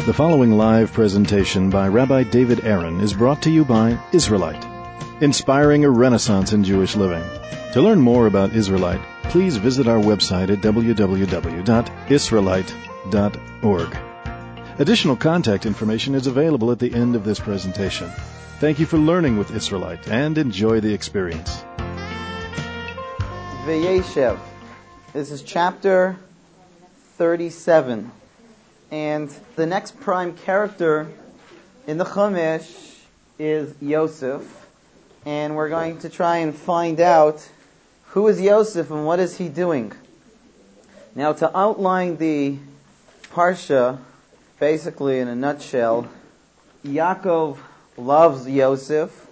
The following live presentation by Rabbi David Aaron is brought to you by Israelite, inspiring a renaissance in Jewish living. To learn more about Israelite, please visit our website at www.israelite.org. Additional contact information is available at the end of this presentation. Thank you for learning with Israelite and enjoy the experience. Vayeshev. This is chapter 37. And the next prime character in the Chumash is Yosef. And we're going to try and find out who is Yosef and what is he doing. Now, to outline the Parsha, basically in a nutshell, Yaakov loves Yosef.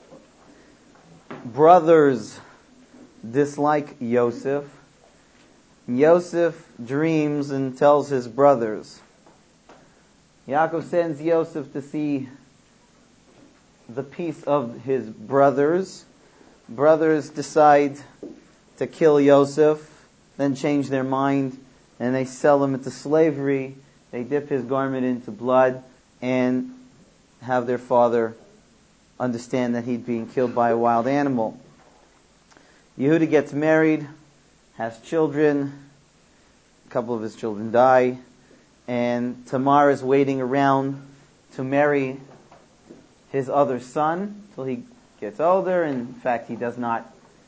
Brothers dislike Yosef. Yosef dreams and tells his brothers. Yaakov sends Yosef to see the peace of his brothers. Brothers decide to kill Yosef, then change their mind, and they sell him into slavery. They dip his garment into blood and have their father understand that he's being killed by a wild animal. Yehuda gets married, has children. A couple of his children die. And Tamar is waiting around to marry his other son till he gets older. In fact, he does not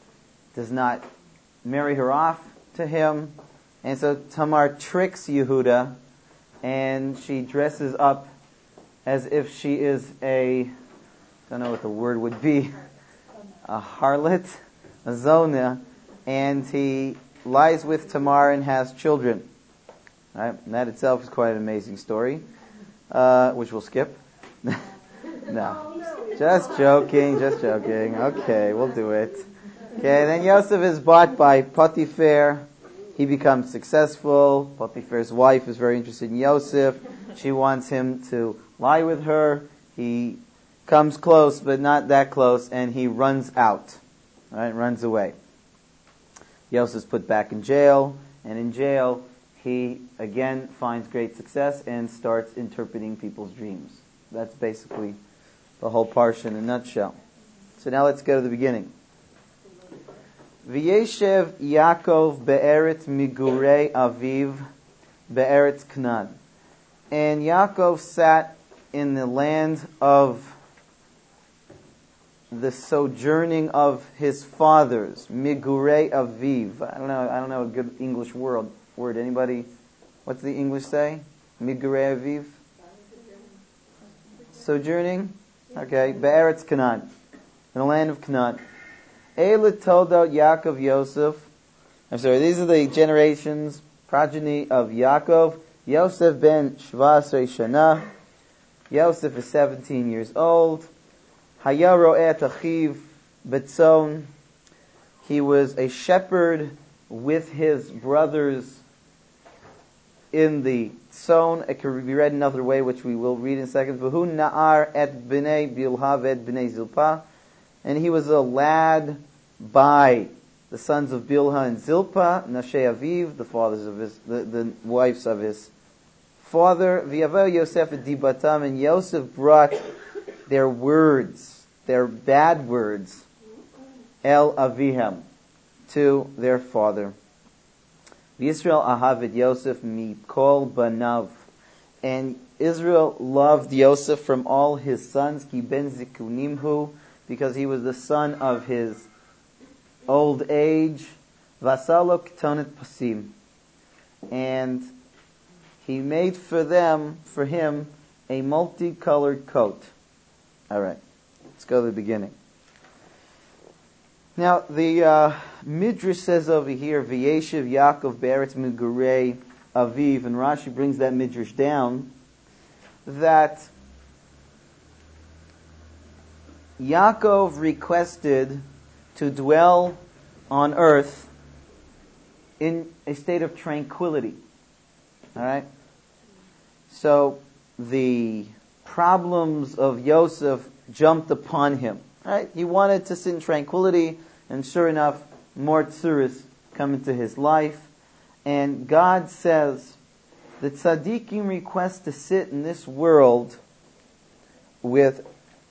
marry her off to him. And so Tamar tricks Yehuda, and she dresses up as if she is I don't know what the word would be, a harlot, a zona, and he lies with Tamar and has children. Right? And that itself is quite an amazing story, which we'll skip. No. Just joking. Okay, we'll do it. Okay, then Yosef is bought by Potiphar. He becomes successful. Potiphar's wife is very interested in Yosef. She wants him to lie with her. He comes close, but not that close, and he runs out. Right? Runs away. Yosef's put back in jail, and in jail he again finds great success and starts interpreting people's dreams. That's basically the whole parsha in a nutshell. So now let's go to the beginning. V'yeshev Yaakov be'eretz migurei aviv be'eretz Canaan. And Yaakov sat in the land of the sojourning of his fathers, migurei aviv. I don't know a good English word. Anybody? What's the English say? Migurei aviv? Sojourning? Okay. Be'eretz Canaan. In the land of Canaan. Eile toldot Yaakov Yosef. These are the generations, progeny of Yaakov. Yosef ben Shvasrei Shana. Yosef is 17 years old. Haya ro'eh et achiv betzon. He was a shepherd with his brothers in the tzon. It could be read another way, which we will read in a second. V'hu na'ar et b'nei Bilha et b'nei Zilpa. And he was a lad by the sons of Bilha and Zilpa, Nashei Aviv, the fathers of the wives of his father. V'yavo Yosef et dibatam, and Yosef brought their words, their bad words, El Avihem, to their father. Yisrael ahav Yosef mikol banav, and Israel loved Yosef from all his sons, ki ben zikunimhu, because he was the son of his old age. Vasalo ketonet pasim, and he made for him, a multicolored coat. All right, let's go to the beginning. Now, the Midrash says over here, V'yeshev Yaakov be'eretz migurei aviv, and Rashi brings that Midrash down, that Yaakov requested to dwell on earth in a state of tranquility. All right? So, the problems of Yosef jumped upon him. Right? He wanted to sit in tranquility, and sure enough, more tsuris come into his life. And God says the tzaddikim request to sit in this world with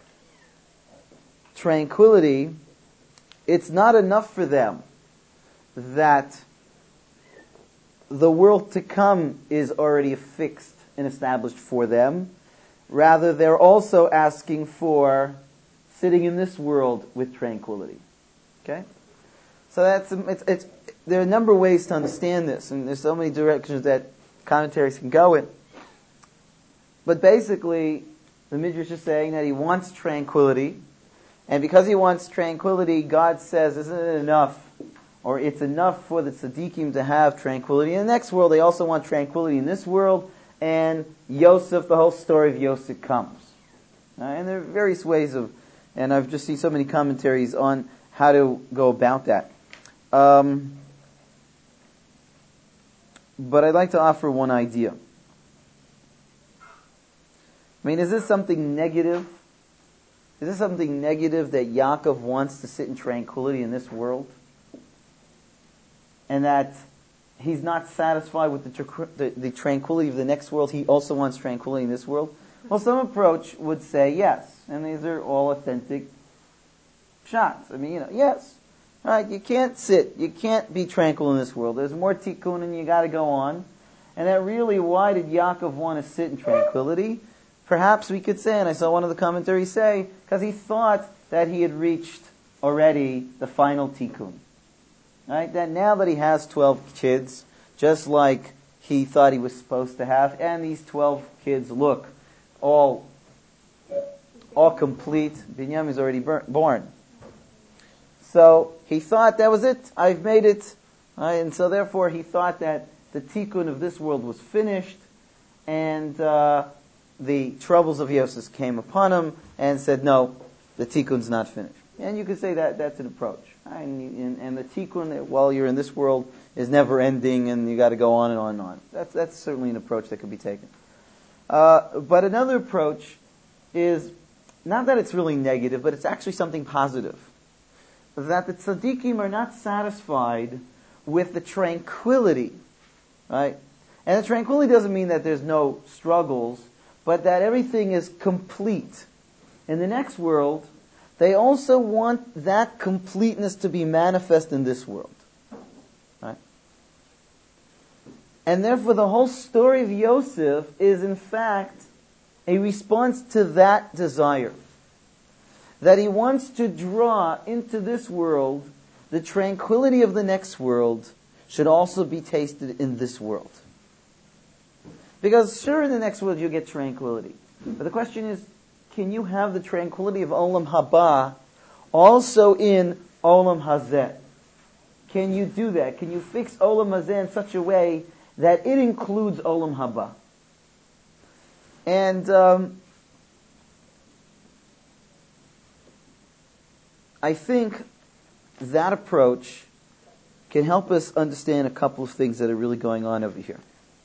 tranquility, it's not enough for them that the world to come is already fixed and established for them. Rather, they're also asking for sitting in this world with tranquility. Okay? So there are a number of ways to understand this, and there's so many directions that commentaries can go in. But basically, the Midrash is saying that he wants tranquility, and because he wants tranquility, God says, isn't it enough, or it's enough for the tzaddikim to have tranquility in the next world, they also want tranquility in this world, and Yosef, the whole story of Yosef comes. And there are various ways of, and I've just seen so many commentaries on how to go about that. But I'd like to offer one idea. I mean, is this something negative? Is this something negative that Yaakov wants to sit in tranquility in this world? And that he's not satisfied with the tranquility of the next world, he also wants tranquility in this world? Well, some approach would say yes, and these are all authentic shots. I mean, yes. Right, you can't be tranquil in this world. There's more tikkun and you gotta go on. And that really, why did Yaakov want to sit in tranquility? Perhaps we could say, and I saw one of the commentaries say, because he thought that he had reached already the final tikkun. Right? That now that he has 12 kids, just like he thought he was supposed to have, and these 12 kids look all complete. Binyamin is already born. So he thought that was it. I've made it. Right? And so therefore he thought that the tikkun of this world was finished, and the troubles of Yosef came upon him and said, no, the tikkun's not finished. And you could say that that's an approach. Right? And the tikkun, while you're in this world, is never ending, and you got to go on and on and on. That's certainly an approach that could be taken. But another approach is not that it's really negative, but it's actually something positive. That the tzaddikim are not satisfied with the tranquility, right? And the tranquility doesn't mean that there's no struggles, but that everything is complete. In the next world, they also want that completeness to be manifest in this world. Right? And therefore the whole story of Yosef is in fact a response to that desire. That he wants to draw into this world the tranquility of the next world should also be tasted in this world. Because sure, in the next world you get tranquility. But the question is, can you have the tranquility of Olam Haba also in Olam Hazeh? Can you do that? Can you fix Olam Hazeh in such a way that it includes Olam Haba? And I think that approach can help us understand a couple of things that are really going on over here.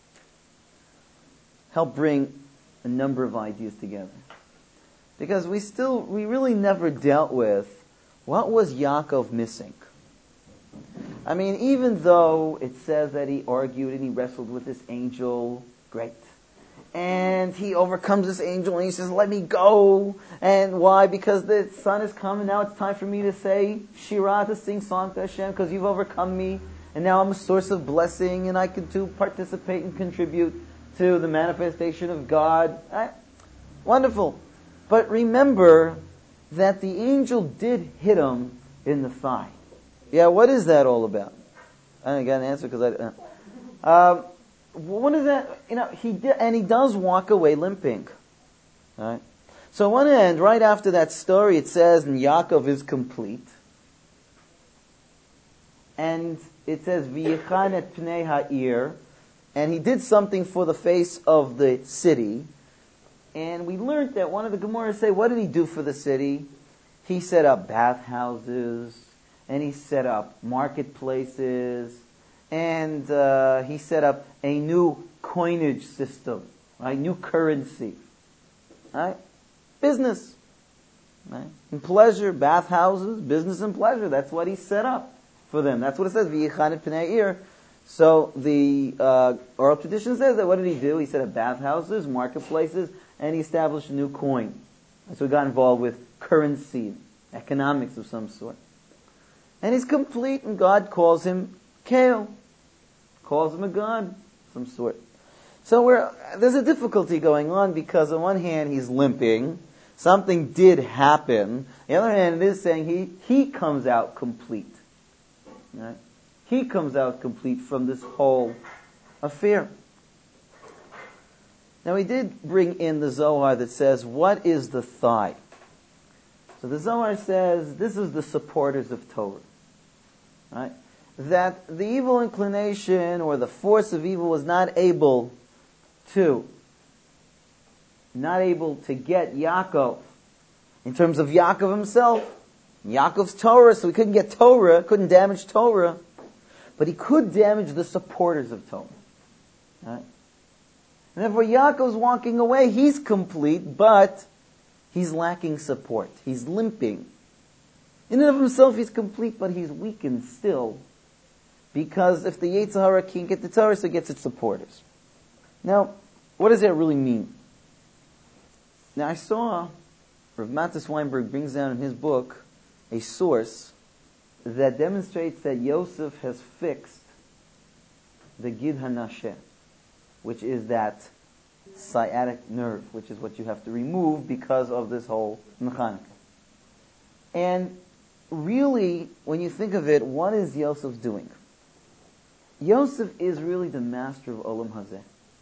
Help bring a number of ideas together. Because we really never dealt with what was Yaakov missing. I mean, even though it says that he argued and he wrestled with this angel, great. And he overcomes this angel and he says, let me go. And why? Because the sun is coming. Now it's time for me to say Shirah, to sing song to Hashem, because you've overcome me. And now I'm a source of blessing and I can too participate and contribute to the manifestation of God. Wonderful. But remember that the angel did hit him in the thigh. Yeah, what is that all about? I didn't get an answer because what is that? He did, and he does walk away limping. All right. So on one end, right after that story, it says, and Yaakov is complete. And it says, V'yichan et pnei ha'ir, and he did something for the face of the city. And we learned that one of the Gemaras say, what did he do for the city? He set up bathhouses, and he set up marketplaces, and he set up a new coinage system, right? New currency, right? Business, right? And pleasure, bathhouses, business and pleasure. That's what he set up for them. That's what it says, V'yichan et pnei ha'ir. So the oral tradition says that what did he do? He set up bathhouses, marketplaces, and he established a new coin. So he got involved with currency, economics of some sort. And he's complete, and God calls him Kale. Calls him a god of some sort. So there's a difficulty going on because on one hand he's limping. Something did happen. On the other hand, it is saying he comes out complete. Right? He comes out complete from this whole affair. Now we did bring in the Zohar that says, what is the thigh? So the Zohar says, this is the supporters of Torah. Right? That the evil inclination or the force of evil was not able to get Yaakov in terms of Yaakov himself. Yaakov's Torah, so he couldn't get Torah, couldn't damage Torah, but he could damage the supporters of Torah. Right? And therefore Yaakov's walking away, he's complete, but he's lacking support. He's limping. In and of himself he's complete, but he's weakened still, because if the Yetzer Hara can't get the Torah, so it gets its supporters. Now, what does that really mean? Now I saw Rav Matis Weinberg brings down in his book a source that demonstrates that Yosef has fixed the Gid HaNasheh, which is that sciatic nerve, which is what you have to remove because of this whole mechanika. And really, when you think of it, what is Yosef doing? Yosef is really the master of Olam Hazeh.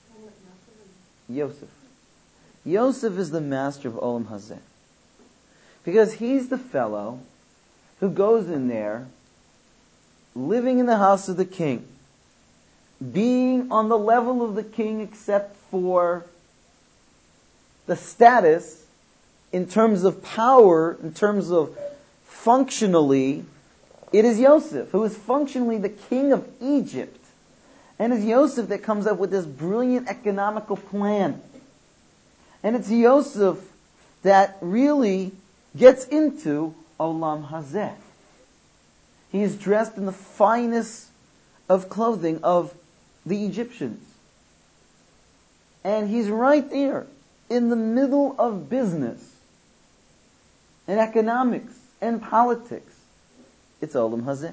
Yosef is the master of Olam Hazeh. Because he's the fellow who goes in there, living in the house of the king, being on the level of the king except for the status in terms of power, in terms of functionally, it is Yosef, who is functionally the king of Egypt. And it's Yosef that comes up with this brilliant economical plan. And it's Yosef that really gets into Olam Hazeh. He is dressed in the finest of clothing of the Egyptians. And he's right there in the middle of business and economics and politics. It's Olam Hazeh.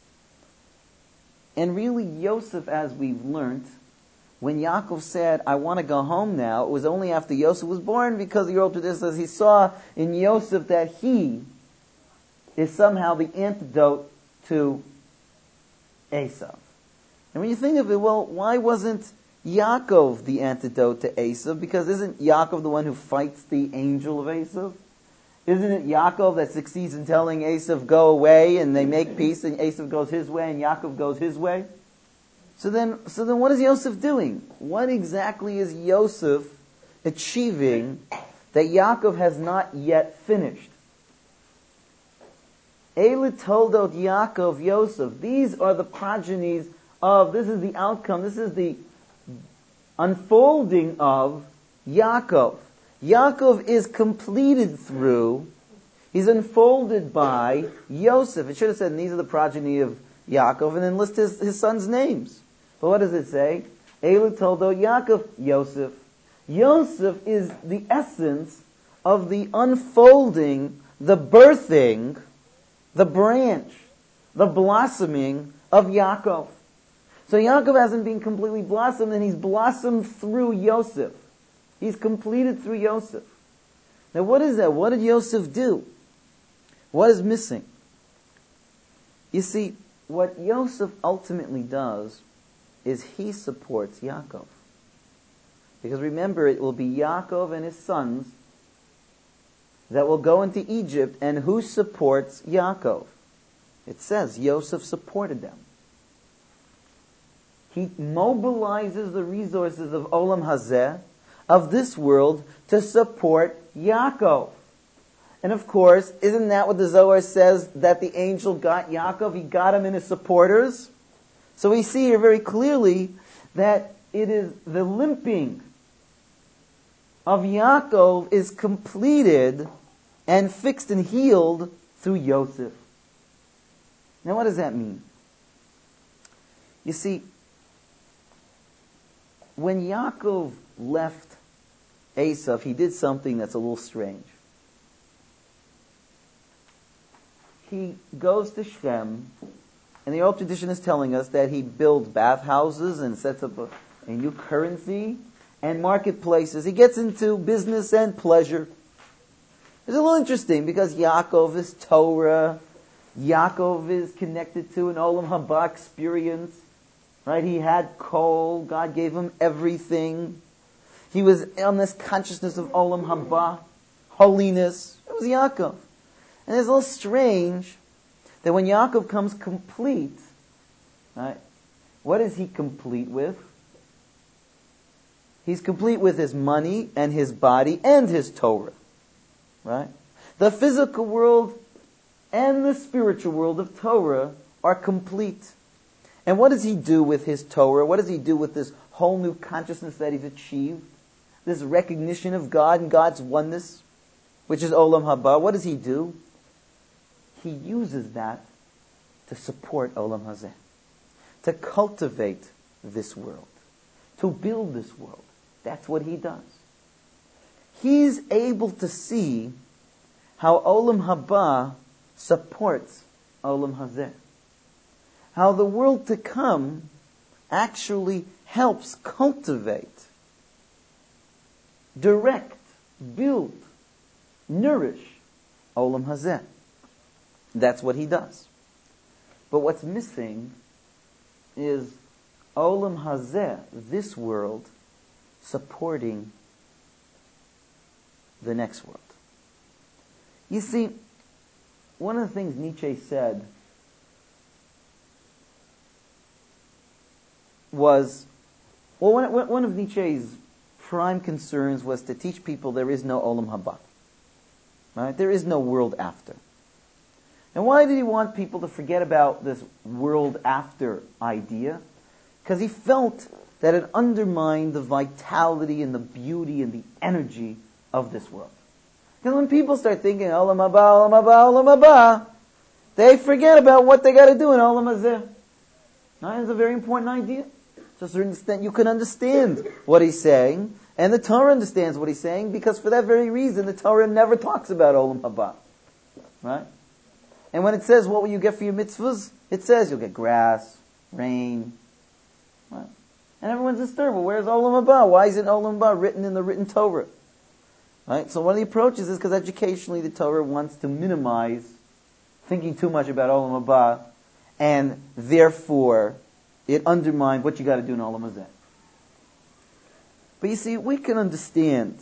And really Yosef, as we've learned, when Yaakov said, I want to go home now, it was only after Yosef was born, because the oral tradition says he saw in Yosef that he is somehow the antidote to Esav. And when you think of it, well, why wasn't Yaakov the antidote to Esav? Because isn't Yaakov the one who fights the angel of Esav? Isn't it Yaakov that succeeds in telling Esav, go away, and they make peace, and Esav goes his way, and Yaakov goes his way? So then what is Yosef doing? What exactly is Yosef achieving that Yaakov has not yet finished? Eile toldot Yaakov Yosef. These are the progenies of, this is the outcome, this is the unfolding of Yaakov. Yaakov is completed through, he's unfolded by Yosef. It should have said, these are the progeny of Yaakov, and then list his sons' names. But what does it say? Eile toldot Yaakov Yosef. Yosef is the essence of the unfolding, the birthing, the branch, the blossoming of Yaakov. So Yaakov hasn't been completely blossomed, and he's blossomed through Yosef. He's completed through Yosef. Now what is that? What did Yosef do? What is missing? You see, what Yosef ultimately does is he supports Yaakov. Because remember, it will be Yaakov and his sons that will go into Egypt, and who supports Yaakov? It says Yosef supported them. He mobilizes the resources of Olam Hazeh, of this world, to support Yaakov. And of course, isn't that what the Zohar says, that the angel got Yaakov? He got him in his supporters. So we see here very clearly that it is the limping of Yaakov is completed and fixed and healed through Yosef. Now what does that mean? You see, when Yaakov left Esav, he did something that's a little strange. He goes to Shem, and the old tradition is telling us that he builds bathhouses and sets up a new currency and marketplaces. He gets into business and pleasure. It's a little interesting because Yaakov is Torah. Yaakov is connected to an Olam Haba experience. Right? He had kol. God gave him everything. He was on this consciousness of Olam Haba, holiness. It was Yaakov. And it's a little strange that when Yaakov comes complete, right, what is he complete with? He's complete with his money and his body and his Torah. Right? The physical world and the spiritual world of Torah are complete. And what does he do with his Torah? What does he do with this whole new consciousness that he's achieved? This recognition of God and God's oneness, which is Olam Haba. What does he do? He uses that to support Olam Hazeh, to cultivate this world, to build this world. That's what he does. He's able to see how Olam Haba supports Olam Hazeh. How the world to come actually helps cultivate, direct, build, nourish Olam Hazeh. That's what he does. But what's missing is Olam Hazeh, this world, supporting the next world. You see, one of the things Nietzsche said was, well, one of Nietzsche's prime concerns was to teach people there is no Olam Haba. Right? There is no world after. And why did he want people to forget about this world after idea? Because he felt that it undermined the vitality and the beauty and the energy of this world. Because when people start thinking, Olam Haba, Olam Haba, Olam Haba, they forget about what they got to do in Olam Hazeh. Right? It's a very important idea. To a certain extent, you can understand what he's saying, and the Torah understands what he's saying, because for that very reason, the Torah never talks about Olam Haba. Right? And when it says, what will you get for your mitzvahs? It says you'll get grass, rain. Right? And everyone's disturbed. Well, where's Olam Haba? Why isn't Olam Haba written in the written Torah? Right? So one of the approaches is because educationally the Torah wants to minimize thinking too much about Olam Haba, and therefore it undermines what you got to do in Olam Hazeh. But you see, we can understand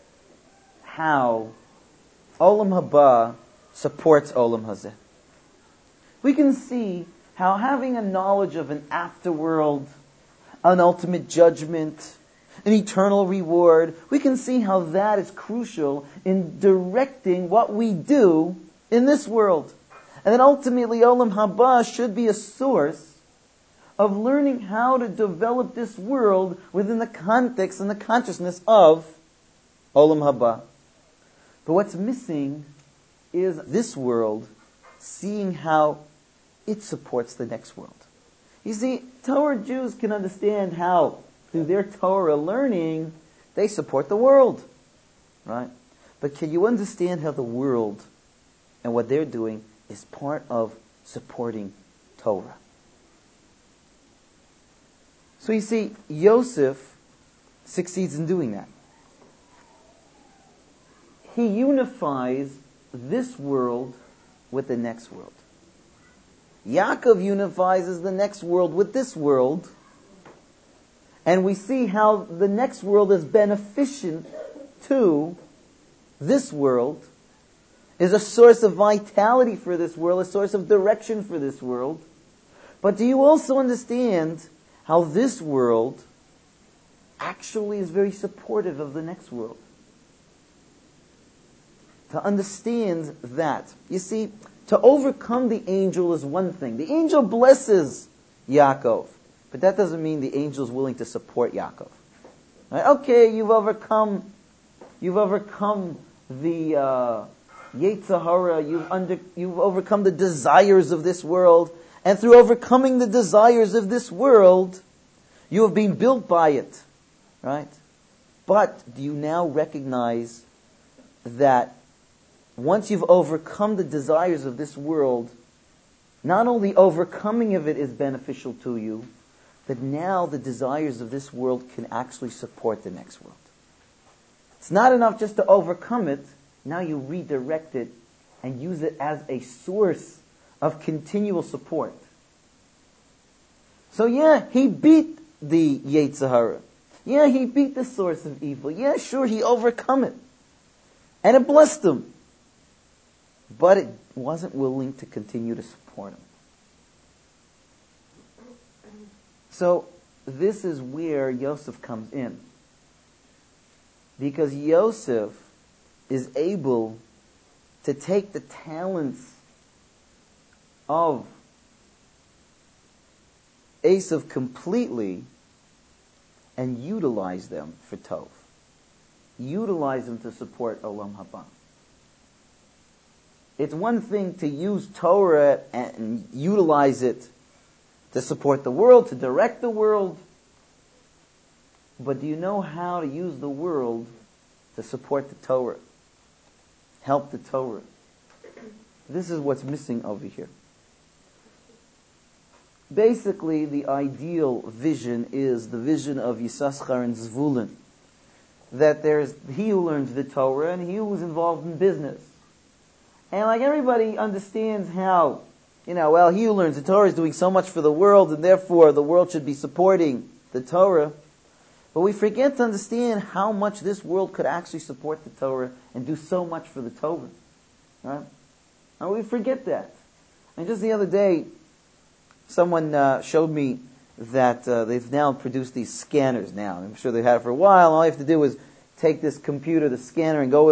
how Olam Haba supports Olam Hazeh. We can see how having a knowledge of an afterworld, an ultimate judgment, an eternal reward, we can see how that is crucial in directing what we do in this world. And then ultimately Olam Haba should be a source of learning how to develop this world within the context and the consciousness of Olam Haba. But what's missing is this world seeing how it supports the next world. You see, Torah Jews can understand how, through their Torah learning, they support the world. Right? But can you understand how the world and what they're doing is part of supporting Torah? So you see, Yosef succeeds in doing that. He unifies this world with the next world. Yaakov unifies the next world with this world, and we see how the next world is beneficent to this world, is a source of vitality for this world, a source of direction for this world. But do you also understand how this world actually is very supportive of the next world? To understand that, you see, to overcome the angel is one thing. The angel blesses Yaakov, but that doesn't mean the angel is willing to support Yaakov. Right? Okay, you've overcome the Yetzer Hara, you've overcome the desires of this world, and through overcoming the desires of this world, you have been built by it. Right? But do you now recognize that once you've overcome the desires of this world, not only overcoming of it is beneficial to you, but now the desires of this world can actually support the next world. It's not enough just to overcome it. Now you redirect it and use it as a source of continual support. So yeah, he beat the Yetzer Hara. Yeah, he beat the source of evil. Yeah, sure, he overcome it. And it blessed him. But it wasn't willing to continue to support him. So this is where Yosef comes in. Because Yosef is able to take the talents of Esav completely and utilize them for Tov. Utilize them to support Olam Haba. It's one thing to use Torah and utilize it to support the world, to direct the world. But do you know how to use the world to support the Torah? Help the Torah. This is what's missing over here. Basically, the ideal vision is the vision of Yisachar and Zvulun. That there's he who learns the Torah and he who's involved in business. And like everybody understands how, he who learns the Torah is doing so much for the world and therefore the world should be supporting the Torah. But we forget to understand how much this world could actually support the Torah and do so much for the Torah. Right? And we forget that. And just the other day, someone showed me that they've now produced these scanners now. I'm sure they've had it for a while. All you have to do is take this computer, the scanner, and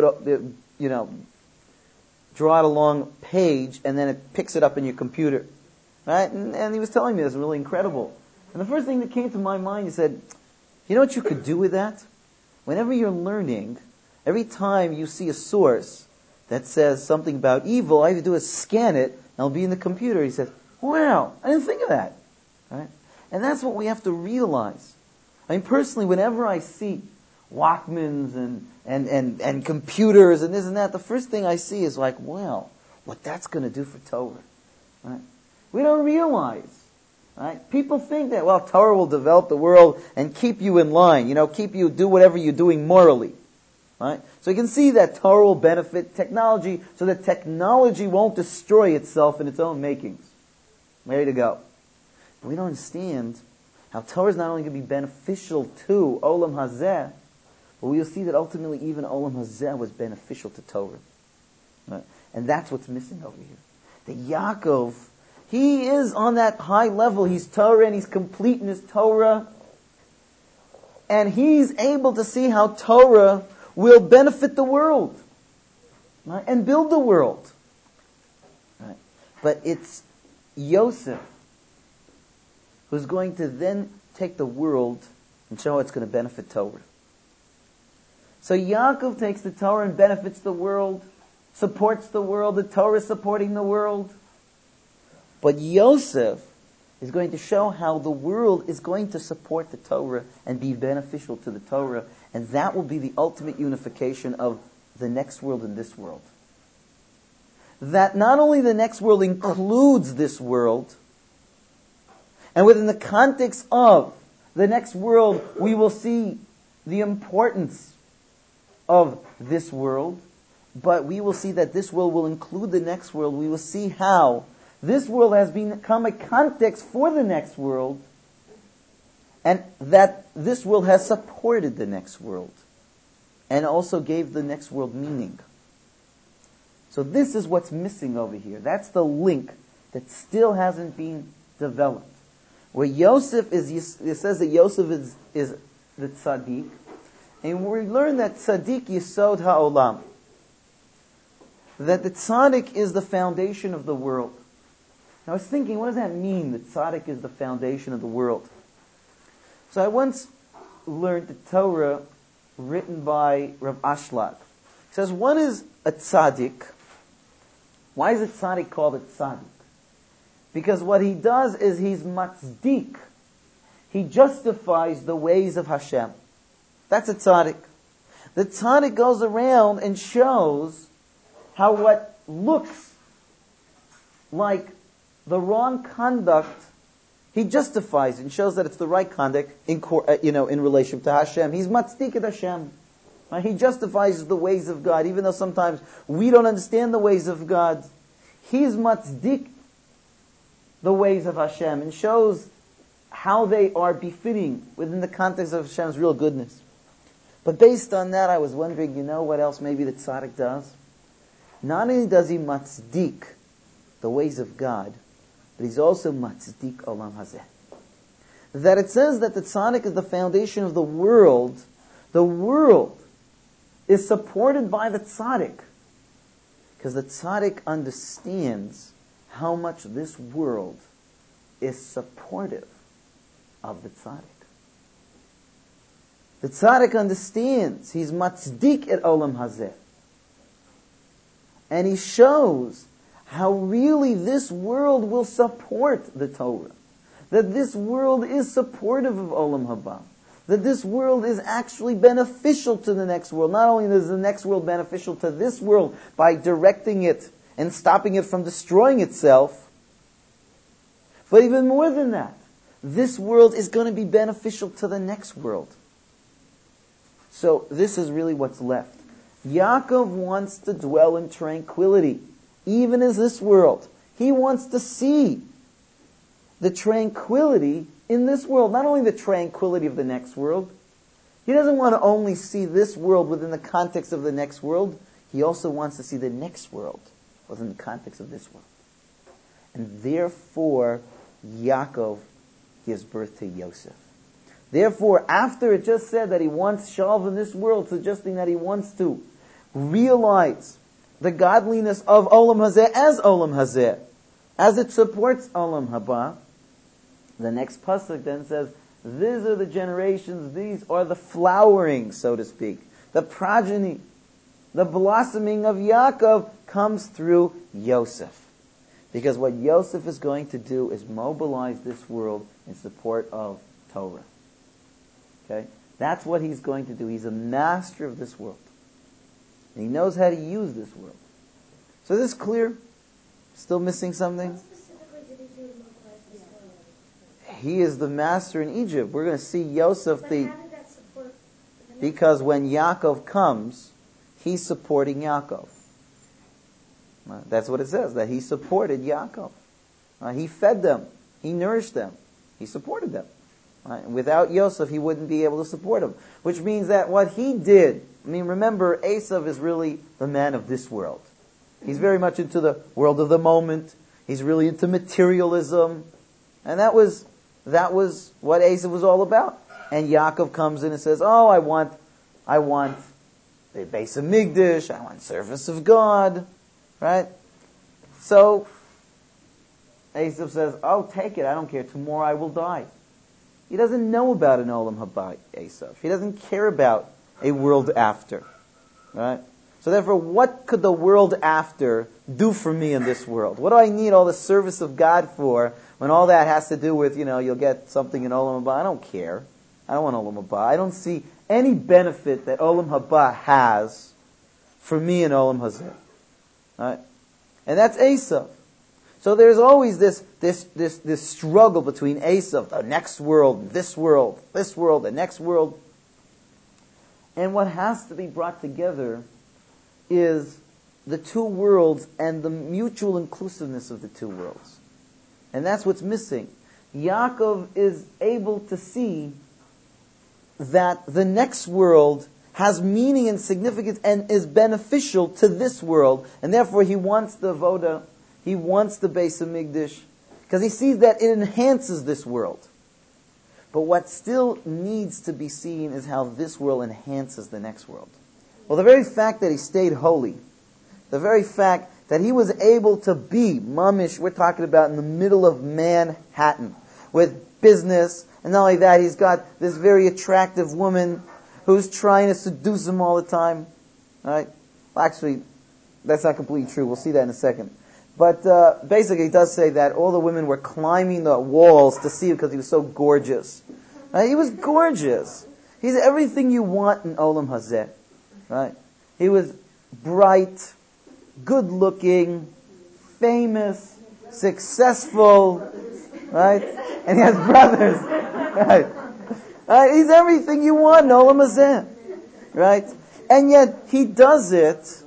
draw out a long page, and then it picks it up in your computer. Right? And he was telling me this, really incredible. And the first thing that came to my mind, he said, you know what you could do with that? Whenever you're learning, every time you see a source that says something about evil, all you have to do is scan it, and it'll be in the computer. He says, wow, I didn't think of that. Right? And that's what we have to realize. I mean, personally, whenever I see Walkmans and computers and this and that, the first thing I see is like, wow, what that's going to do for Torah. Right? We don't realize. Right? People think that, Torah will develop the world and keep you in line, keep you, do whatever you're doing morally. Right? So you can see that Torah will benefit technology so that technology won't destroy itself in its own makings. Ready to go. But we don't understand how Torah is not only going to be beneficial to Olam Hazeh, but we'll see that ultimately even Olam Hazeh was beneficial to Torah. Right? And that's what's missing over here. That Yaakov, he is on that high level. He's Torah and he's complete in his Torah. And he's able to see how Torah will benefit the world. Right? And build the world. Right? But it's Yosef who's going to then take the world and show how it's going to benefit Torah. So Yaakov takes the Torah and benefits the world, supports the world, the Torah is supporting the world. But Yosef is going to show how the world is going to support the Torah and be beneficial to the Torah, and that will be the ultimate unification of the next world and this world. That not only the next world includes this world, and within the context of the next world, we will see the importance of this world, but we will see that this world will include the next world. We will see how this world has become a context for the next world, and that this world has supported the next world, and also gave the next world meaning. So this is what's missing over here. That's the link that still hasn't been developed. Where Yosef is, it says that Yosef is the tzaddik, and we learn that tzaddik yisod ha'olam, that the tzaddik is the foundation of the world. I was thinking, what does that mean, that tzaddik is the foundation of the world? So I once learned the Torah written by Rav Ashlag. He says, what is a tzaddik? Why is a tzaddik called a tzaddik? Because what he does is he's matzdik. He justifies the ways of Hashem. That's a tzaddik. The tzaddik goes around and shows how what looks like the wrong conduct, he justifies and shows that it's the right conduct in relation to Hashem. He's matzdik at Hashem. Right? He justifies the ways of God, even though sometimes we don't understand the ways of God. He's matzdik the ways of Hashem and shows how they are befitting within the context of Hashem's real goodness. But based on that, I was wondering, what else maybe the tzaddik does? Not only does he matzdik the ways of God, but he's also matzdik olam hazeh. That it says that the tzaddik is the foundation of the world. The world is supported by the tzaddik, because the tzaddik understands how much this world is supportive of the tzaddik. The tzaddik understands. He's matzdik at olam hazeh. And he shows how really this world will support the Torah. That this world is supportive of olam haba. That this world is actually beneficial to the next world. Not only is the next world beneficial to this world by directing it and stopping it from destroying itself, but even more than that, this world is going to be beneficial to the next world. So this is really what's left. Yaakov wants to dwell in tranquility, even in this world. He wants to see the tranquility in this world, not only the tranquility of the next world. He doesn't want to only see this world within the context of the next world. He also wants to see the next world within the context of this world. And therefore, Yaakov gives birth to Yosef. Therefore, after it just said that he wants shalom in this world, suggesting that he wants to realize the godliness of Olam Hazeh as Olam Hazeh, as it supports Olam Haba, the next pasuk then says, these are the generations, these are the flowering, so to speak, the progeny, the blossoming of Yaakov comes through Yosef. Because what Yosef is going to do is mobilize this world in support of Torah. Okay? That's what he's going to do. He's a master of this world. And he knows how to use this world. So is this clear? Still missing something? What specifically did he do to mobilize this world? He is the master in Egypt. We're going to see Yosef But how did that support the next because when Yaakov comes, he's supporting Yaakov. That's what it says, that he supported Yaakov. He fed them. He nourished them. He supported them. Without Yosef, he wouldn't be able to support them. Which means that what he did, remember, Esav is really the man of this world. He's very much into the world of the moment. He's really into materialism. And that was what Esav was all about. And Yaakov comes in and says, I want the base of Migdash, I want service of God. Right? So, Esav says, take it, I don't care, tomorrow I will die. He doesn't know about an Olam Haba, Esav. He doesn't care about a world after. Right? So therefore, what could the world after do for me in this world? What do I need all the service of God for when all that has to do with, you'll get something in Olam Haba? I don't care. I don't want Olam Haba. I don't see any benefit that Olam Haba has for me in Olam Hazeh. Right? And that's Esav. So there's always this struggle between Esav, the next world, this world, the next world. And what has to be brought together is the two worlds and the mutual inclusiveness of the two worlds. And that's what's missing. Yaakov is able to see that the next world has meaning and significance and is beneficial to this world, and therefore he wants the Avoda, he wants the Beis Hamikdash, because he sees that it enhances this world. But what still needs to be seen is how this world enhances the next world. Well, the very fact that he stayed holy, the very fact that he was able to be, mamish, we're talking about in the middle of Manhattan, with business, and not only that, he's got this very attractive woman who's trying to seduce him all the time. All right? Well, actually, that's not completely true. We'll see that in a second. But basically, it does say that all the women were climbing the walls to see him because he was so gorgeous. He was gorgeous. He's everything you want in Olam Hazeh. Right? He was bright, good-looking, famous, successful, right? And he has brothers, right? He's everything you want in Olam Hazeh, right? And yet he does it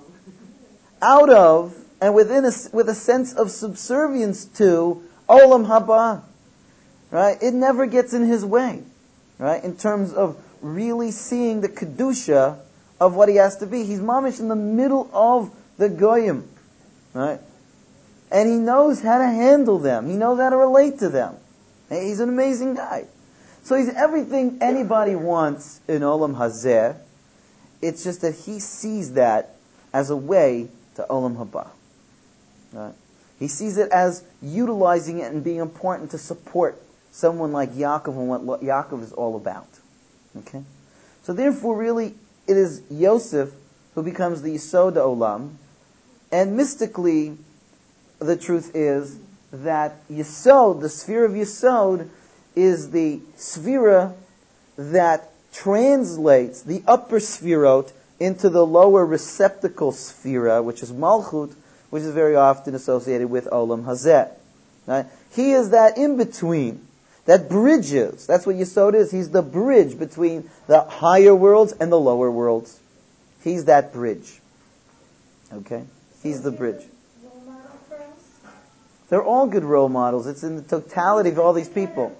out of and with a sense of subservience to Olam Haba, right? It never gets in his way, right? In terms of really seeing the kedusha of what he has to be. He's mamish in the middle of the goyim, right? And he knows how to handle them. He knows how to relate to them. He's an amazing guy. So he's everything anybody wants in Olam Hazeh. It's just that he sees that as a way to Olam Haba. Right? He sees it as utilizing it and being important to support someone like Yaakov and what Yaakov is all about. Okay? So therefore, really, it is Yosef who becomes the Yisod Olam. And mystically, the truth is that Yisod, the sphere of Yisod, is the sphera that translates the upper sphirot into the lower receptacle sphera, which is Malchut, which is very often associated with Olam Hazeh. Right? He is that in-between, that bridges. That's what Yisod is. He's the bridge between the higher worlds and the lower worlds. He's that bridge. Okay? He's the bridge. Role model for us? They're all good role models. It's in the totality of all these people.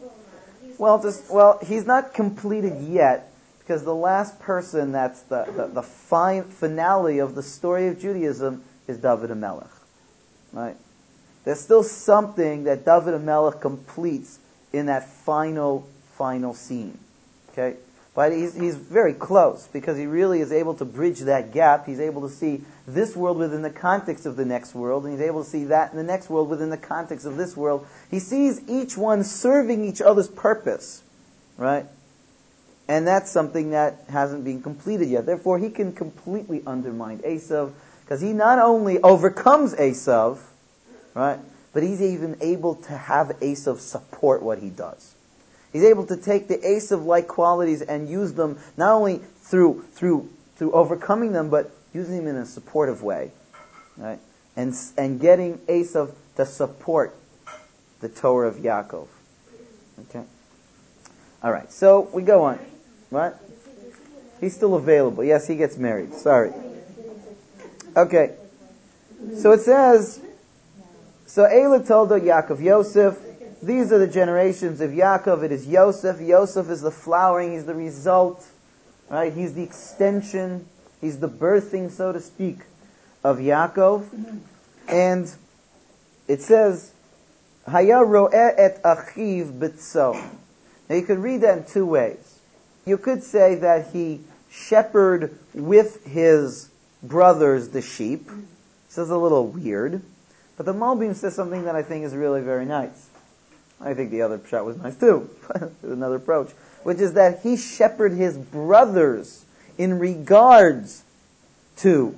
Well, he's not completed yet, because the last person that's the finale of the story of Judaism is David HaMelech. Right? There's still something that David HaMelech completes in that final scene. Okay? But he's very close, because he really is able to bridge that gap. He's able to see this world within the context of the next world, and he's able to see that in the next world within the context of this world. He sees each one serving each other's purpose, right? And that's something that hasn't been completed yet. Therefore, he can completely undermine Esav, because he not only overcomes Esav, right, but he's even able to have Esav support what he does. He's able to take the Esav-like qualities and use them not only through overcoming them, but using them in a supportive way, right? And getting Esav to support the Torah of Yaakov. Okay. All right. So we go on. What? He's still available. Yes, he gets married. Sorry. Okay. So it says, so Eila told Yaakov Yosef. These are the generations of Yaakov. It is Yosef. Yosef is the flowering. He's the result. Right? He's the extension. He's the birthing, so to speak, of Yaakov. And it says, Haya ro'eh et achiv b'tzo. Now you could read that in two ways. You could say that he shepherded with his brothers the sheep. This is a little weird. But the Malbim says something that I think is really very nice. I think the other pshat was nice too. Another approach. Which is that he shepherded his brothers in regards to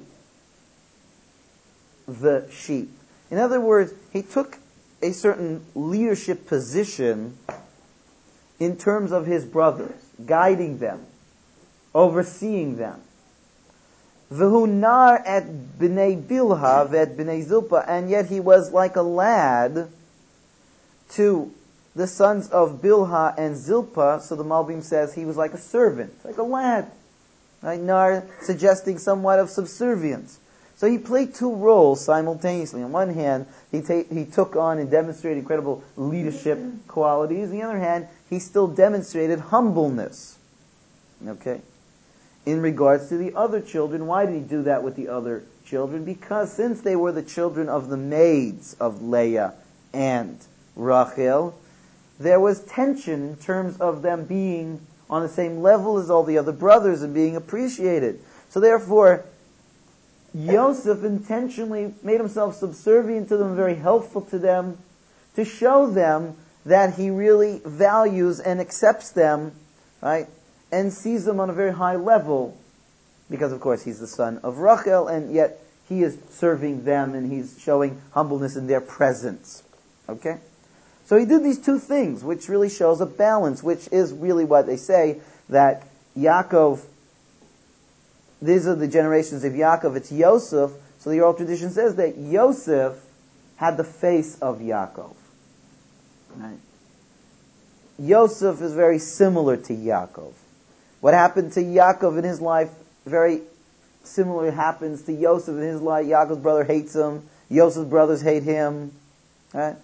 the sheep. In other words, he took a certain leadership position in terms of his brothers, guiding them, overseeing them. V'hu nar et b'nei Bilha v'et b'nei Zilpa, and yet he was like a lad to the sons of Bilha and Zilpa. So the Malbim says he was like a servant, like a lad. Right? Nar suggesting somewhat of subservience. So he played two roles simultaneously. On one hand, he took on and demonstrated incredible leadership qualities. On the other hand, he still demonstrated humbleness. Okay? In regards to the other children, why did he do that with the other children? Because since they were the children of the maids of Leah and Rachel, there was tension in terms of them being on the same level as all the other brothers and being appreciated. So therefore, Yosef intentionally made himself subservient to them, very helpful to them, to show them that he really values and accepts them, right, and sees them on a very high level, because of course he's the son of Rachel, and yet he is serving them and he's showing humbleness in their presence. Okay? So he did these two things, which really shows a balance, which is really what they say, that Yaakov, these are the generations of Yaakov, it's Yosef, so the oral tradition says that Yosef had the face of Yaakov. Right? Yosef is very similar to Yaakov. What happened to Yaakov in his life, very similar happens to Yosef in his life. Yaakov's brother hates him. Yosef's brothers hate him. Right?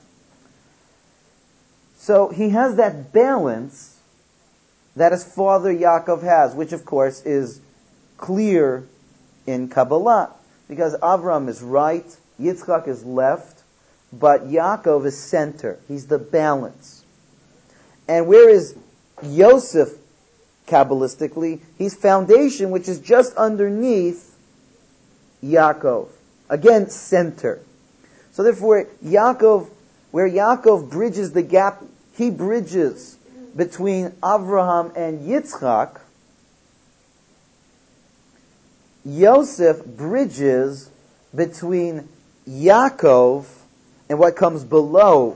So he has that balance that his father Yaakov has, which of course is clear in Kabbalah. Because Avram is right, Yitzchak is left, but Yaakov is center. He's the balance. And where is Yosef, Kabbalistically? He's foundation, which is just underneath Yaakov. Again, center. So therefore, Yaakov, where Yaakov bridges the gap, he bridges between Avraham and Yitzchak. Yosef bridges between Yaakov and what comes below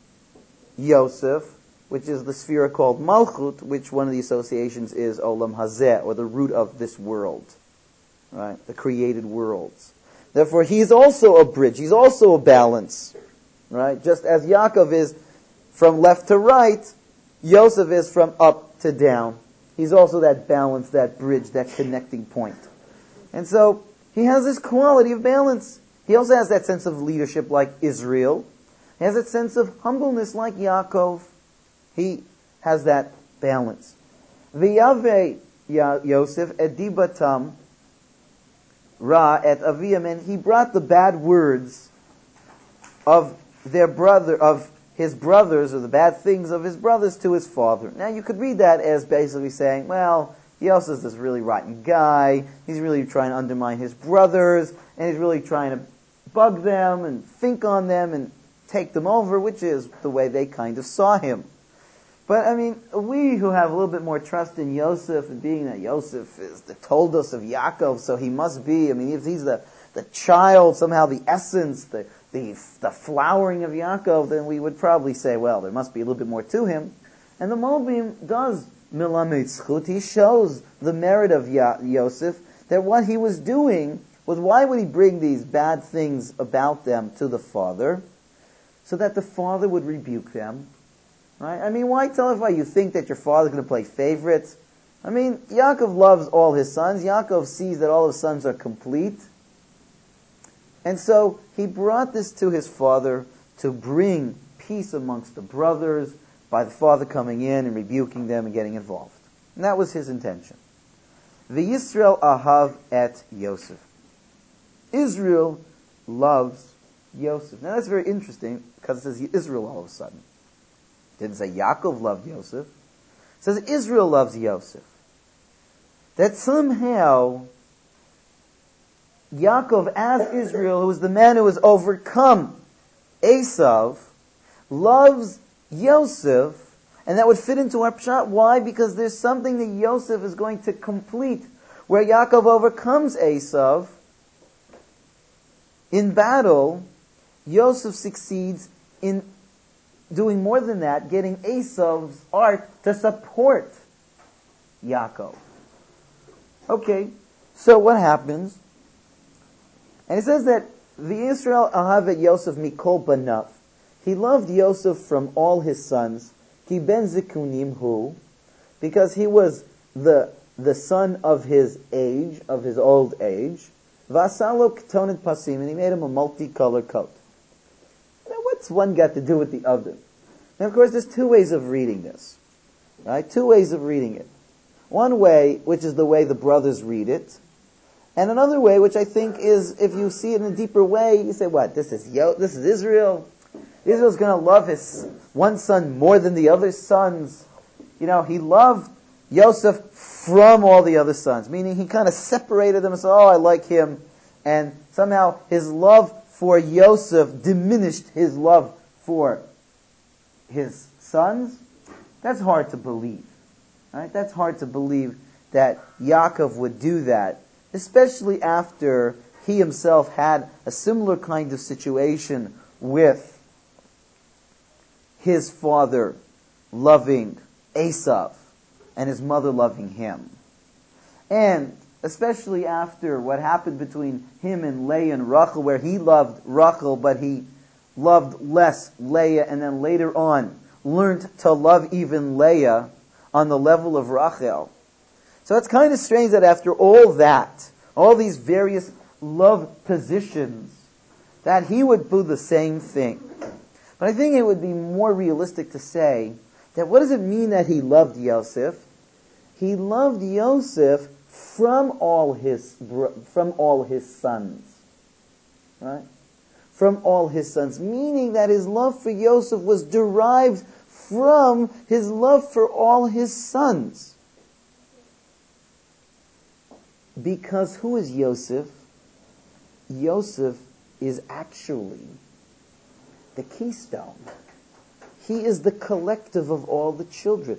Yosef, which is the sphere called Malchut, which one of the associations is Olam Hazeh, or the root of this world, right? The created worlds. Therefore, he's also a bridge. He's also a balance, right? Just as Yaakov is from left to right, Yosef is from up to down. He's also that balance, that bridge, that connecting point. And so, he has this quality of balance. He also has that sense of leadership like Israel. He has that sense of humbleness like Yaakov. He has that balance. V'yaveh Yosef edibatam ra et aviyam, and he brought the bad words of their brother, of his brothers, or the bad things of his brothers to his father. Now you could read that as basically saying, well, Yosef's this really rotten guy, he's really trying to undermine his brothers, and he's really trying to bug them and think on them and take them over, which is the way they kind of saw him. But, I mean, we who have a little bit more trust in Yosef, and being that Yosef is the Toldos of Yaakov, so he must be, I mean, if he's the child, somehow the essence, the flowering of Yaakov, then we would probably say, well, there must be a little bit more to him. And the Malbim does milamed zchut. He shows the merit of Yosef, that what he was doing was, why would he bring these bad things about them to the father? So that the father would rebuke them. Right? I mean, why tell everybody you think that your father's going to play favorites? I mean, Yaakov loves all his sons. Yaakov sees that all his sons are complete. And so he brought this to his father to bring peace amongst the brothers by the father coming in and rebuking them and getting involved. And that was his intention. V'Yisrael ahav et Yosef. Israel loves Yosef. Now that's very interesting because it says Israel all of a sudden. It didn't say Yaakov loved Yosef. It says Israel loves Yosef. That somehow Yaakov, as Israel, who was the man who has overcome Esav, loves Yosef, and that would fit into our pshat. Why? Because there's something that Yosef is going to complete, where Yaakov overcomes Esav in battle. Yosef succeeds in doing more than that, getting Esav's art to support Yaakov. Okay, so what happens? And it says that V'Yisrael ahav et Yosef mikol banav. He loved Yosef from all his sons. Ki ben zikunim hu, because he was the son of his age, of his old age. V'asalo ketonet pasim, and he made him a multicolored coat. Now, what's one got to do with the other? Now, of course, there's two ways of reading this. Right? Two ways of reading it. One way, which is the way the brothers read it, and another way, which I think is, if you see it in a deeper way, you say, what, this is Israel? Israel's going to love his one son more than the other sons. You know, he loved Yosef from all the other sons, meaning he kind of separated them and said, oh, I like him, and somehow his love for Yosef diminished his love for his sons. That's hard to believe. Right? That's hard to believe that Yaakov would do that, especially after he himself had a similar kind of situation with his father loving Esav and his mother loving him. And especially after what happened between him and Leah and Rachel, where he loved Rachel, but he loved less Leah, and then later on learned to love even Leah on the level of Rachel. So it's kind of strange that after all that, all these various love positions, that he would do the same thing. But I think it would be more realistic to say that what does it mean that he loved Yosef? He loved Yosef from all his sons. Right? From all his sons. Meaning that his love for Yosef was derived from his love for all his sons. Because who is Yosef? Yosef is actually the keystone. He is the collective of all the children.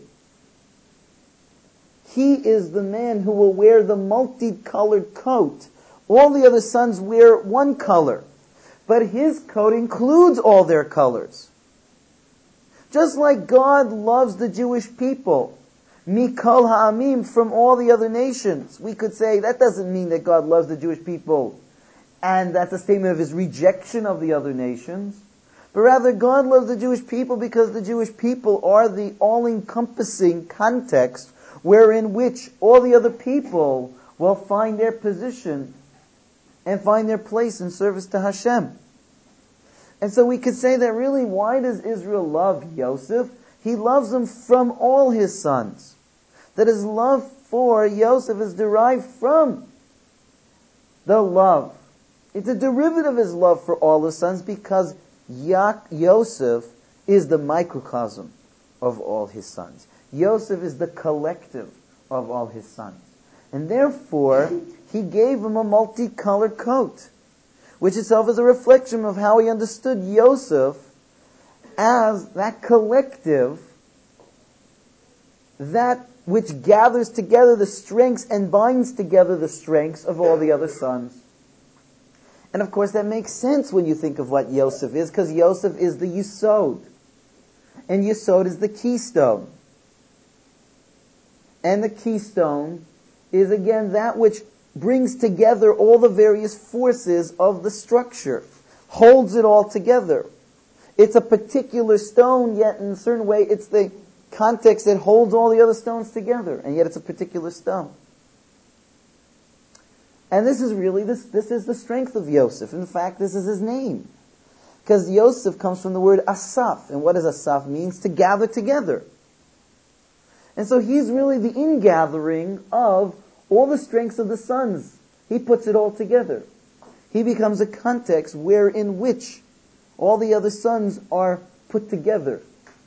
He is the man who will wear the multicolored coat. All the other sons wear one color, but his coat includes all their colors. Just like God loves the Jewish people, Mikol Ha'amim, from all the other nations. We could say that doesn't mean that God loves the Jewish people, and that's a statement of his rejection of the other nations. But rather, God loves the Jewish people because the Jewish people are the all-encompassing context wherein which all the other people will find their position and find their place in service to Hashem. And so we could say that really, why does Israel love Yosef? He loves him from all his sons. That his love for Yosef is derived from the love. It's a derivative of his love for all his sons because Yosef is the microcosm of all his sons. Yosef is the collective of all his sons. And therefore, he gave him a multicolored coat, which itself is a reflection of how he understood Yosef as that collective, that which gathers together the strengths and binds together the strengths of all the other sons. And of course that makes sense when you think of what Yosef is, because Yosef is the Yesod. And Yesod is the keystone. And the keystone is again that which brings together all the various forces of the structure, holds it all together. It's a particular stone, yet in a certain way it's the context that holds all the other stones together, and yet it's a particular stone. And this is really, this is the strength of Yosef. In fact, this is his name. Because Yosef comes from the word asaf, and what does asaf means? To gather together. And so he's really the ingathering of all the strengths of the sons. He puts it all together. He becomes a context wherein which all the other sons are put together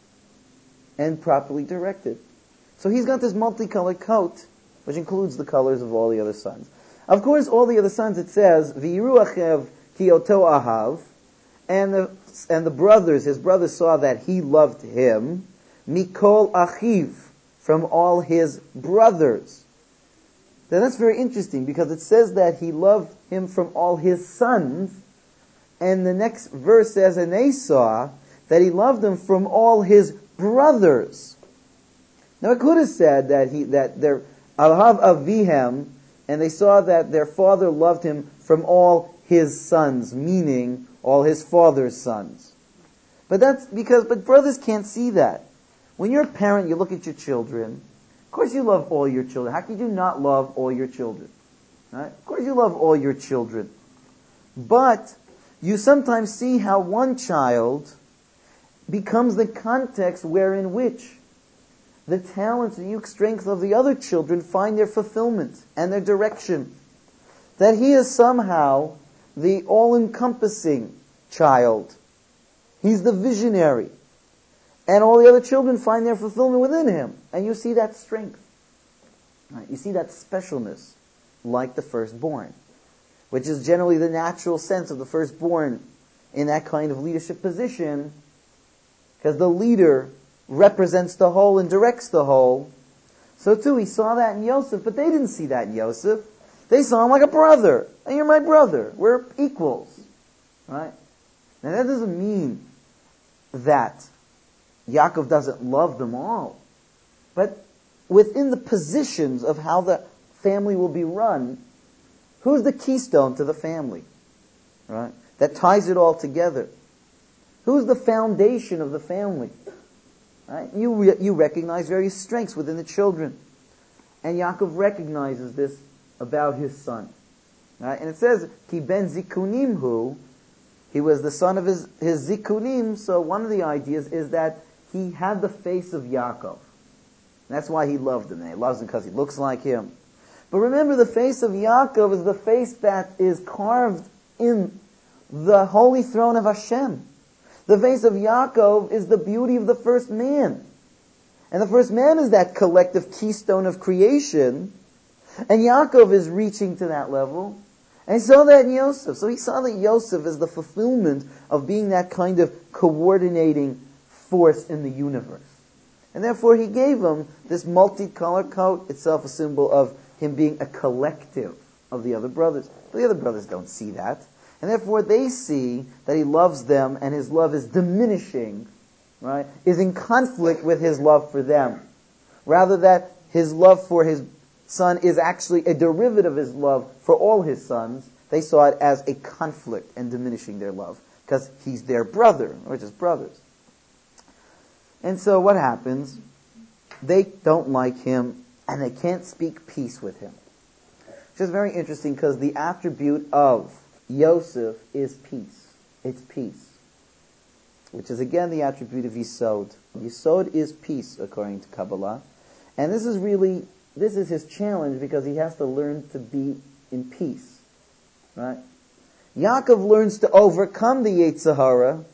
and properly directed. So he's got this multicolored coat, which includes the colors of all the other sons. Of course, all the other sons, it says, V'yiru achev ki oto ahav, and the brothers, his brothers saw that he loved him, mikol achiv, from all his brothers. Now that's very interesting, because it says that he loved him from all his sons, and the next verse says, and they saw that he loved them from all his brothers. Now it could have said that their Alhav Avihem, and they saw that their father loved him from all his sons, meaning all his father's sons. But brothers can't see that. When you're a parent, you look at your children. Of course you love all your children. How could you not love all your children? Right? Of course you love all your children. But you sometimes see how one child becomes the context wherein which the talents and unique strengths of the other children find their fulfillment and their direction. That he is somehow the all-encompassing child. He's the visionary. And all the other children find their fulfillment within him. And you see that strength. Right? You see that specialness, like the firstborn, which is generally the natural sense of the firstborn in that kind of leadership position, because the leader represents the whole and directs the whole. So too, he saw that in Yosef, but they didn't see that in Yosef. They saw him like a brother. And you're my brother. We're equals. Right? Now that doesn't mean that Yaakov doesn't love them all. But within the positions of how the family will be run, who's the keystone to the family? Right? That ties it all together. Who's the foundation of the family? Right? You recognize various strengths within the children. And Yaakov recognizes this about his son. Right? And it says, Ki ben zikunim hu, he was the son of his zikunim, so one of the ideas is that he had the face of Yaakov. That's why he loved him. And he loves him because he looks like him. But remember, the face of Yaakov is the face that is carved in the holy throne of Hashem. The face of Yaakov is the beauty of the first man. And the first man is that collective keystone of creation. And Yaakov is reaching to that level. And he saw that in Yosef. So he saw that Yosef is the fulfillment of being that kind of coordinating force in the universe. And therefore he gave him this multicolored coat, itself a symbol of him being a collective of the other brothers. But the other brothers don't see that. And therefore they see that he loves them and his love is diminishing, right? Is in conflict with his love for them. Rather that his love for his son is actually a derivative of his love for all his sons. They saw it as a conflict and diminishing their love. Because he's their brother, or just brothers. And so what happens? They don't like him and they can't speak peace with him. Which is very interesting because the attribute of Yosef is peace. It's peace. Which is again the attribute of Yisod. Yisod is peace according to Kabbalah. And this is his challenge because he has to learn to be in peace. Right? Yaakov learns to overcome the Yetzer Hara.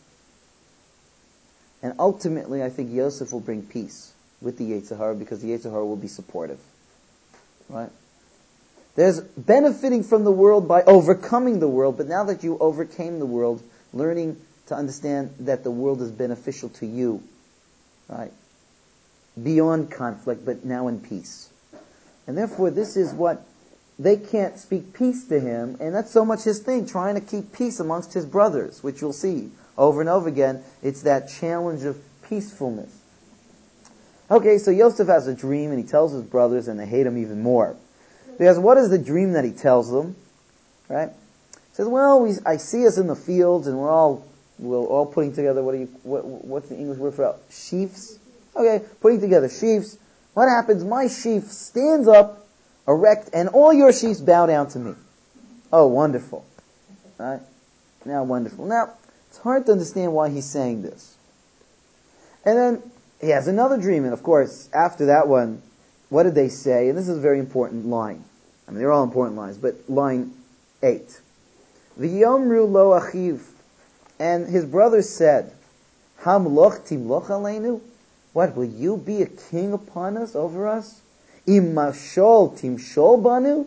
And ultimately I think Yosef will bring peace with the Yetzer Hara because the Yetzer Hara will be supportive. Right? There's benefiting from the world by overcoming the world, but now that you overcame the world, learning to understand that the world is beneficial to you, right? Beyond conflict, but now in peace. And therefore, this is what they can't speak peace to him, and that's so much his thing, trying to keep peace amongst his brothers, which you'll see over and over again. It's that challenge of peacefulness. Okay, so Yosef has a dream, and he tells his brothers, and they hate him even more. Because what is the dream that he tells them? Right? He says, well, I see us in the fields and we're all putting together, what's the English word for sheaves? Okay, putting together sheaves. What happens? My sheaf stands up, erect, and all your sheaves bow down to me. Oh, wonderful. Right? Now, wonderful. Now, it's hard to understand why he's saying this. And then he has another dream, and of course, after that one, what did they say? And this is a very important line. I mean, they're all important lines, but line 8. V'yomru lo achiv. And his brothers said, Hamloch timloch aleinu? What, will you be a king upon us, over us? Im mashol timshol banu?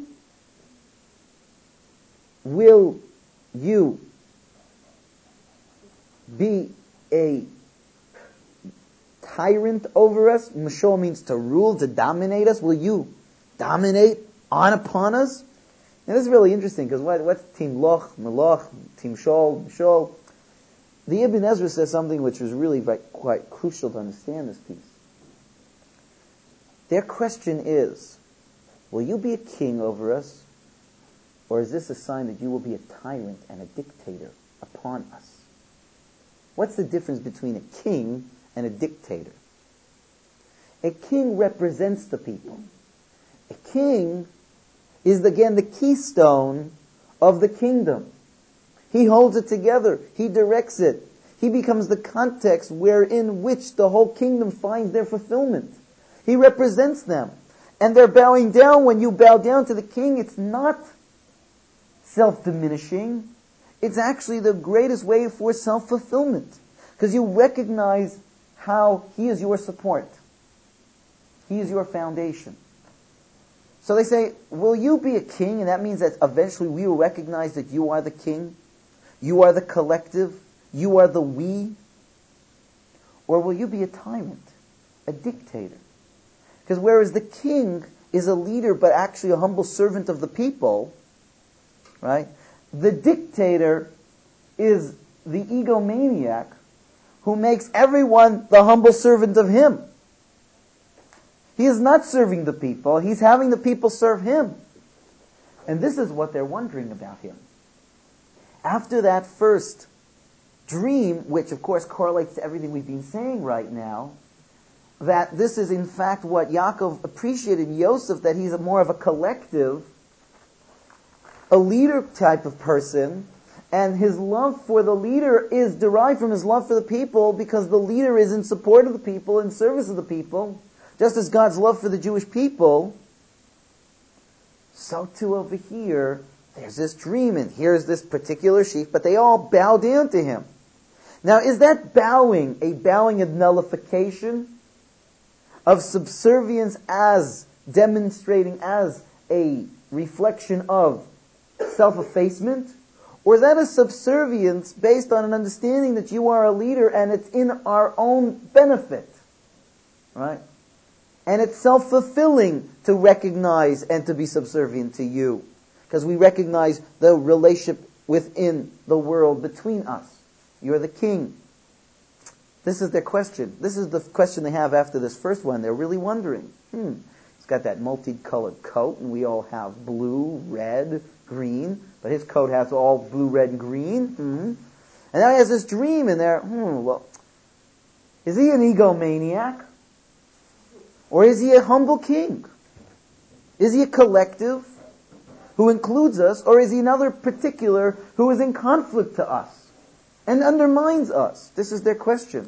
Will you be a tyrant over us? Mashol means to rule, to dominate us. Will you dominate upon us? Now this is really interesting because what's timloch, meloch, timshol, mashol? The Ibn Ezra says something which was really quite crucial to understand this piece. Their question is, will you be a king over us? Or is this a sign that you will be a tyrant and a dictator upon us? What's the difference between a king and a dictator? A king represents the people. A king is again the keystone of the kingdom. He holds it together. He directs it. He becomes the context wherein which the whole kingdom finds their fulfillment. He represents them. And they're bowing down. When you bow down to the king, it's not self-diminishing. It's actually the greatest way for self-fulfillment. Because you recognize how he is your support. He is your foundation. So they say, will you be a king? And that means that eventually we will recognize that you are the king. You are the collective. You are the we. Or will you be a tyrant? A dictator? Because whereas the king is a leader but actually a humble servant of the people, right? The dictator is the egomaniac who makes everyone the humble servant of him. He is not serving the people. He's having the people serve him. And this is what they're wondering about him. After that first dream, which of course correlates to everything we've been saying right now, that this is in fact what Yaakov appreciated in Yosef, that he's more of a collective, a leader type of person, and his love for the leader is derived from his love for the people, because the leader is in support of the people, in service of the people, just as God's love for the Jewish people. So too over here, there's this dream, and here's this particular sheaf, but they all bow down to him. Now, is that bowing a bowing of nullification, of subservience as demonstrating as a reflection of self-effacement? Or is that a subservience based on an understanding that you are a leader and it's in our own benefit? Right? And it's self-fulfilling to recognize and to be subservient to you. Because we recognize the relationship within the world between us. You're the king. This is their question. This is the question they have after this first one. They're really wondering. He's got that multicolored coat, and we all have blue, red, green. But his coat has all blue, red, and green. And now he has this dream in there. Well, is he an egomaniac? Or is he a humble king? Is he a collective who includes us? Or is he another particular who is in conflict to us and undermines us? This is their question.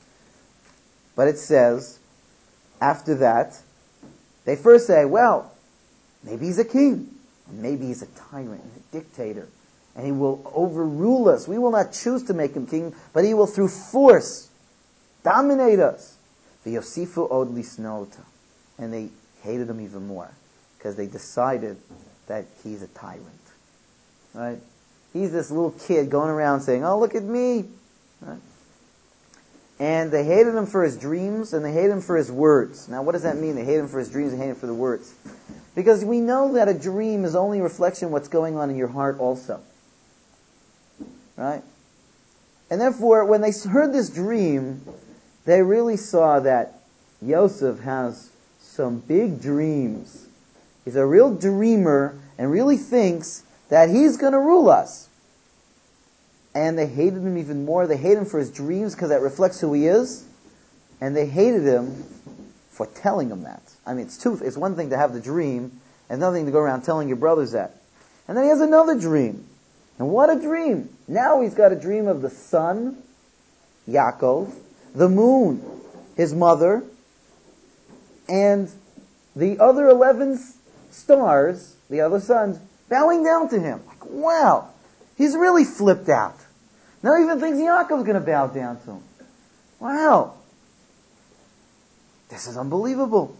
But it says, after that, they first say, well, maybe he's a king. Maybe he's a tyrant, a dictator. And he will overrule us. We will not choose to make him king, but he will through force dominate us. V'yosifu od lisnota. And they hated him even more, because they decided that he's a tyrant. Right? He's this little kid going around saying, oh, look at me. Right? And they hated him for his dreams, and they hated him for his words. Now, what does that mean? They hate him for his dreams and hate him for the words. Because we know that a dream is only a reflection of what's going on in your heart also. Right? And therefore, when they heard this dream, they really saw that Yosef has some big dreams. He's a real dreamer and really thinks that he's going to rule us. And they hated him even more. They hated him for his dreams because that reflects who he is. And they hated him for telling him that. I mean, it's one thing to have the dream, and another thing to go around telling your brothers that. And then he has another dream. And what a dream! Now he's got a dream of the sun, Yaakov, the moon, his mother, and the other 11 stars, the other suns, bowing down to him. Like, wow, he's really flipped out. Now he even thinks Yaakov's going to bow down to him. Wow. This is unbelievable.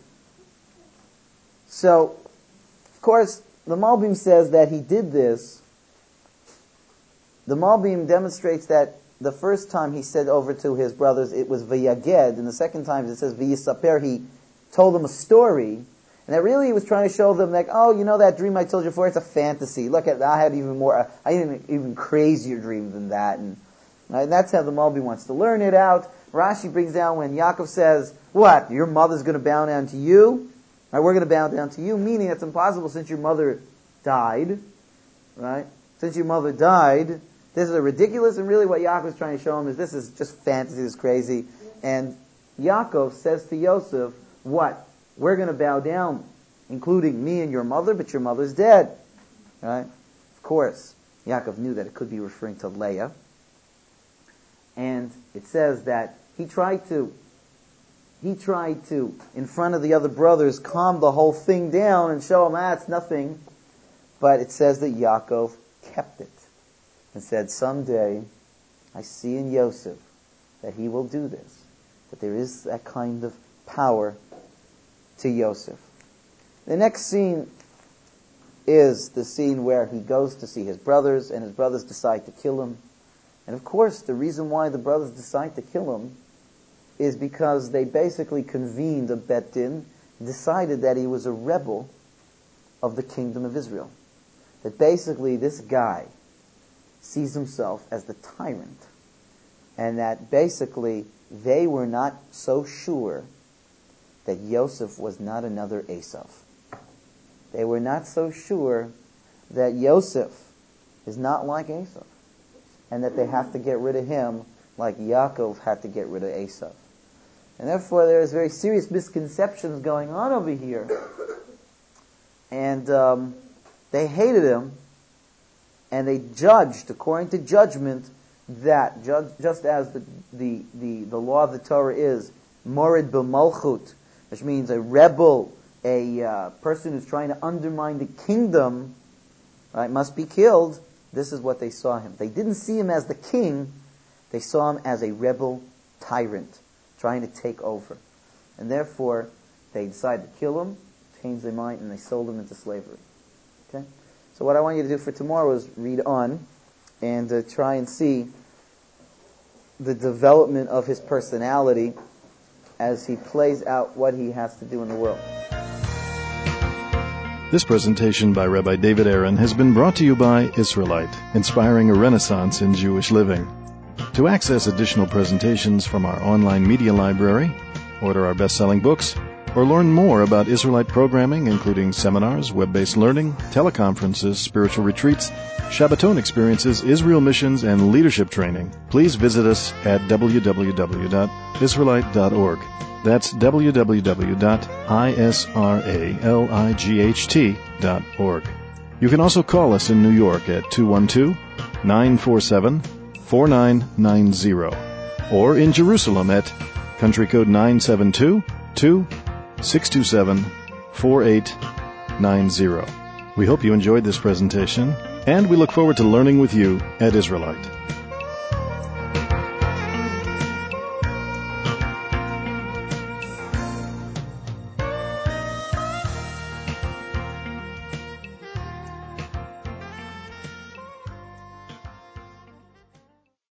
So, of course, the Malbim says that he did this. The Malbim demonstrates that the first time he said over to his brothers, it was v'yaged, and the second time it says v'yisaper, he told them a story, and that really he was trying to show them, like, oh, you know that dream I told you before, it's a fantasy. Look at, I had an even crazier dream than that, and that's how the Malbim wants to learn it out. Rashi brings down when Yaakov says, what, your mother's going to bow down to you? Right, we're going to bow down to you, meaning it's impossible since your mother died, right? Since your mother died, this is ridiculous, and really what Yaakov is trying to show him is this is just fantasy, this is crazy. And Yaakov says to Yosef, what? We're going to bow down, including me and your mother, but your mother's dead. Right? Of course, Yaakov knew that it could be referring to Leah. And it says that he tried to, in front of the other brothers, calm the whole thing down and show them, it's nothing. But it says that Yaakov kept it and said, someday I see in Yosef that he will do this. That there is that kind of power to Yosef. The next scene is the scene where he goes to see his brothers, and his brothers decide to kill him. And of course, the reason why the brothers decide to kill him is because they basically convened a Bet Din, decided that he was a rebel of the kingdom of Israel. That basically this guy sees himself as the tyrant, and that basically they were not so sure that Yosef was not another Esav. They were not so sure that Yosef is not like Esav, and that they have to get rid of him like Yaakov had to get rid of Esav. And therefore there is very serious misconceptions going on over here. And they hated him, and they judged, according to judgment, that just as the law of the Torah is morid b'malchut, which means a rebel, a person who's trying to undermine the kingdom, right, must be killed. This is what they saw him. They didn't see him as the king. They saw him as a rebel tyrant trying to take over. And therefore, they decided to kill him, changed their mind, and they sold him into slavery. Okay? So what I want you to do for tomorrow is read on and try and see the development of his personality as he plays out what he has to do in the world. This presentation by Rabbi David Aaron has been brought to you by Israelite, inspiring a renaissance in Jewish living. To access additional presentations from our online media library, order our best-selling books, or learn more about Israelite programming, including seminars, web-based learning, teleconferences, spiritual retreats, Shabbaton experiences, Israel missions, and leadership training, please visit us at www.israelite.org. That's www.israelight.org. You can also call us in New York at 212-947-4990 or in Jerusalem at country code 972-627-4890. We hope you enjoyed this presentation, and we look forward to learning with you at Israelite.